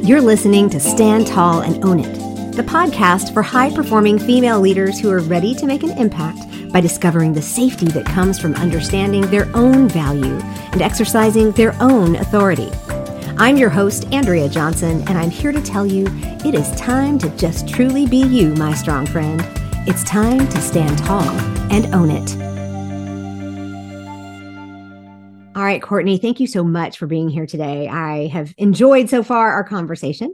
You're listening to Stand Tall and Own It, the podcast for high-performing female leaders who are ready to make an impact by discovering the safety that comes from understanding their own value and exercising their own authority. I'm your host, Andrea Johnson, and I'm here to tell you it is time to just truly be you, my strong friend. It's time to stand tall and own it. All right, Courtney, thank you so much for being here today. I have enjoyed so far our conversation.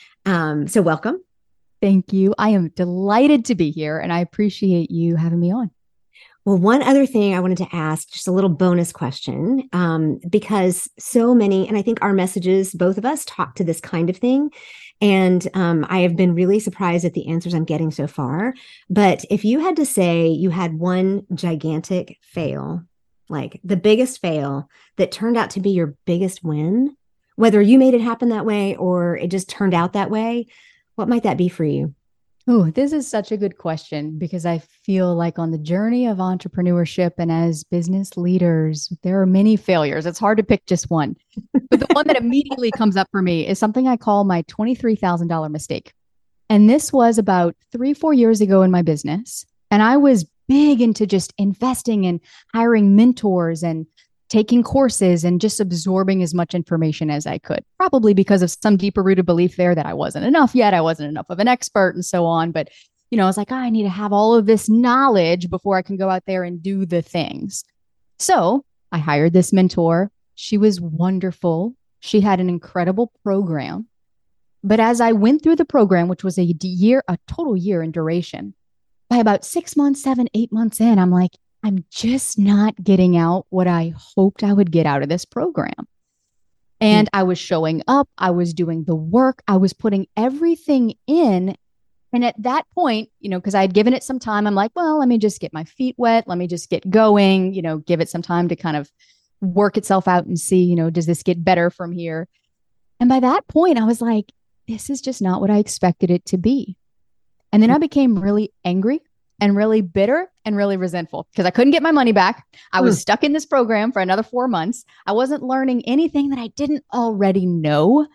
So welcome. Thank you. I am delighted to be here, and I appreciate you having me on. Well, one other thing I wanted to ask, just a little bonus question, because so many, and I think our messages, both of us talk to this kind of thing. And I have been really surprised at the answers I'm getting so far. But if you had to say you had one gigantic fail, like the biggest fail that turned out to be your biggest win, whether you made it happen that way or it just turned out that way, what might that be for you? Oh, this is such a good question because I feel like on the journey of entrepreneurship and as business leaders, there are many failures. It's hard to pick just one. But the one that immediately comes up for me is something I call my $23,000 mistake. And this was about 3-4 years ago in my business. And I was big into just investing and hiring mentors and taking courses and just absorbing as much information as I could, probably because of some deeper rooted belief there that I wasn't enough yet. I wasn't enough of an expert and so on. But, I was like, I need to have all of this knowledge before I can go out there and do the things. So I hired this mentor. She was wonderful. She had an incredible program. But as I went through the program, which was a total year in duration, by about 6 months, 7, 8 months in, I'm like, I'm just not getting out what I hoped I would get out of this program. And I was showing up, I was doing the work, I was putting everything in. And at that point, because I had given it some time, I'm like, well, let me just get my feet wet. Let me just get going, give it some time to kind of work itself out and see, does this get better from here? And by that point, I was like, this is just not what I expected it to be. And then I became really angry and really bitter and really resentful because I couldn't get my money back. I was stuck in this program for another 4 months. I wasn't learning anything that I didn't already know.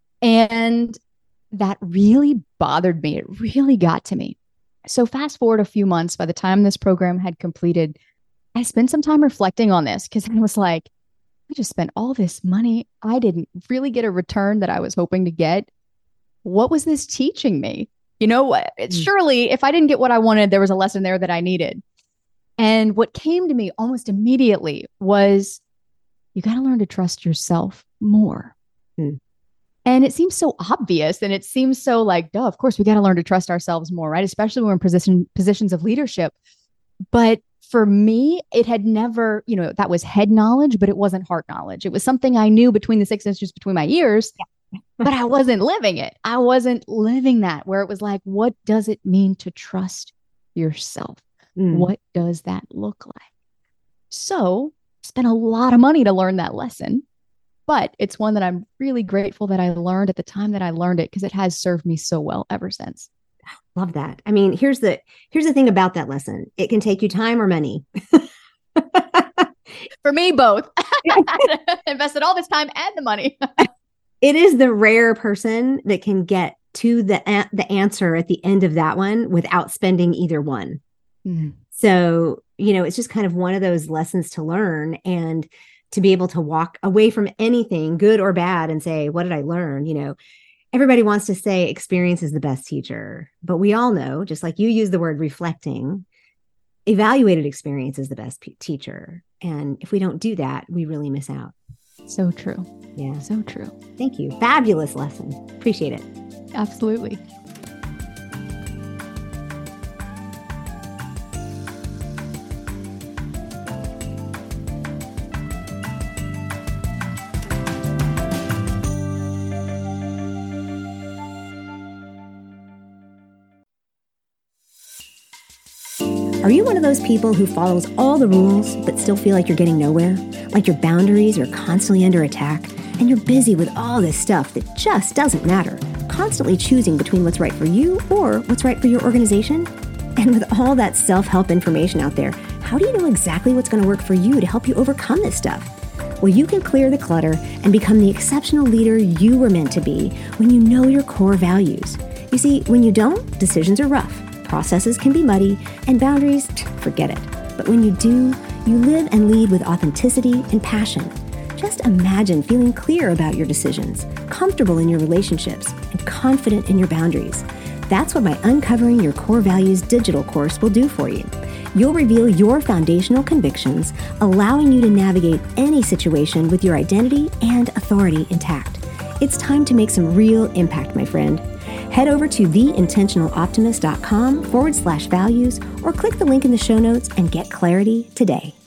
And that really bothered me. It really got to me. So fast forward a few months, by the time this program had completed, I spent some time reflecting on this because I was like, I just spent all this money. I didn't really get a return that I was hoping to get. What was this teaching me? Surely if I didn't get what I wanted, there was a lesson there that I needed. And what came to me almost immediately was, you got to learn to trust yourself more. And it seems so obvious. And it seems so like, duh, of course, we got to learn to trust ourselves more, right? Especially when we're in positions of leadership. But for me, it had never, that was head knowledge, but it wasn't heart knowledge. It was something I knew between the 6 inches between my ears. Yeah. But I wasn't living it. I wasn't living that, where it was like, what does it mean to trust yourself? What does that look like? So I spent a lot of money to learn that lesson, but it's one that I'm really grateful that I learned at the time that I learned it, because it has served me so well ever since. Love that. I mean, here's the thing about that lesson. It can take you time or money. For me, both. I invested all this time and the money. It is the rare person that can get to the answer at the end of that one without spending either one. So, it's just kind of one of those lessons to learn, and to be able to walk away from anything, good or bad, and say, what did I learn? Everybody wants to say experience is the best teacher, but we all know, just like you use the word reflecting, evaluated experience is the best teacher. And if we don't do that, we really miss out. So true. Yeah. So true. Thank you. Fabulous lesson. Appreciate it. Absolutely. Are you one of those people who follows all the rules but still feel like you're getting nowhere? Like your boundaries are constantly under attack and you're busy with all this stuff that just doesn't matter, constantly choosing between what's right for you or what's right for your organization? And with all that self-help information out there, how do you know exactly what's going to work for you to help you overcome this stuff? Well, you can clear the clutter and become the exceptional leader you were meant to be when you know your core values. You see, when you don't, decisions are rough, processes can be muddy, and boundaries, forget it. But when you do, you live and lead with authenticity and passion. Just imagine feeling clear about your decisions, comfortable in your relationships, and confident in your boundaries. That's what my Uncovering Your Core Values digital course will do for you. You'll reveal your foundational convictions, allowing you to navigate any situation with your identity and authority intact. It's time to make some real impact, my friend. Head over to theintentionaloptimist.com/values or click the link in the show notes and get clarity today.